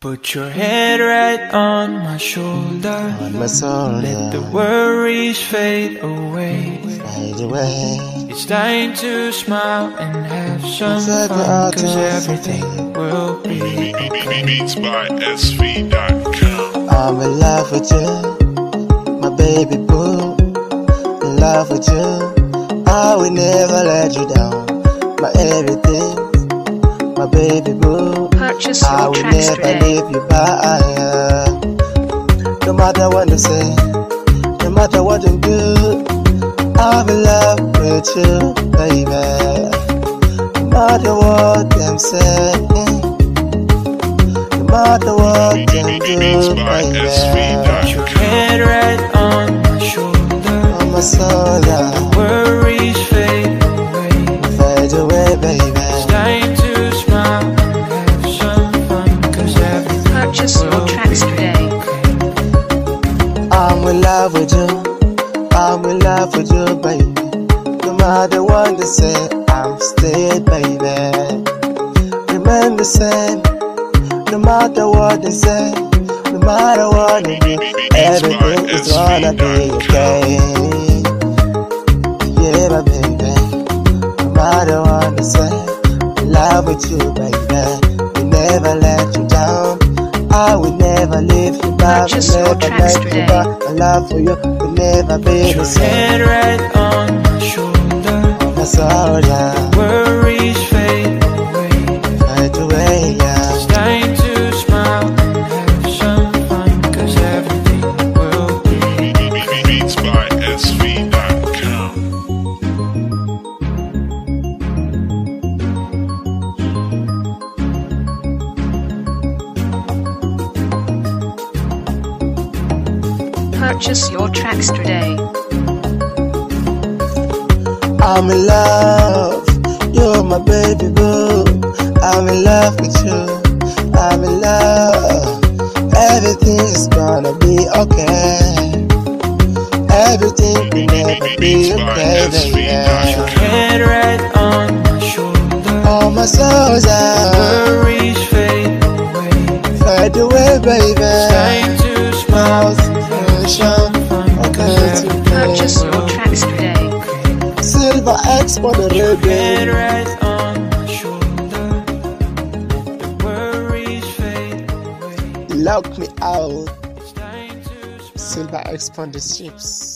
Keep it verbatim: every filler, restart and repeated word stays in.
Put your head right on my shoulder, on my shoulder. Let the worries fade away. Fade away. It's time to smile and have some fun, cause everything will be okay. Beats by S V dot com. I'm in love with you, my baby boo. In love with you, I will never let you down. My everything, my baby boo. Purchase I your will tracks never today. leave you by. No matter what they say, no matter what they do, I'm in love with you, baby. No matter what them say, no matter what them do, baby. Put your head right on my shoulder, On my shoulder, worries fade away. fade away, baby. It's time to smile and have some fun, cause everything Purchase your will tracks be today. okay. I'm in love with you, I'm in love with you, baby. No matter what they say, I'm still, baby. Remain the same, no matter what they say, no matter what they do, everything is gonna be okay. Yeah, my baby. No matter what they say, in love with you, baby. We never let you down. I will never leave you by. Purchase Will your never tracks let you today. by. My love for you will never be Put the your same. head right on my shoulder, On my shoulder, worries fade away. fade away, yeah. It's time to smile and have some fun, cause everything will be okay. Beats by S V dot com. Purchase your tracks today. I'm in love, you're my baby boo. I'm in love with you, I'm in love. Everything is gonna be okay. Everything will never be okay, baby. Head right on my shoulder, On my shoulder, worries fade away. fade away, baby. Time to smile and have some fun, cause everything Purchase your will tracks today. Silver X for the Head reggae. right on my shoulder, the worries fade away. Lock me out. It's time to smile. Silver X for the ships.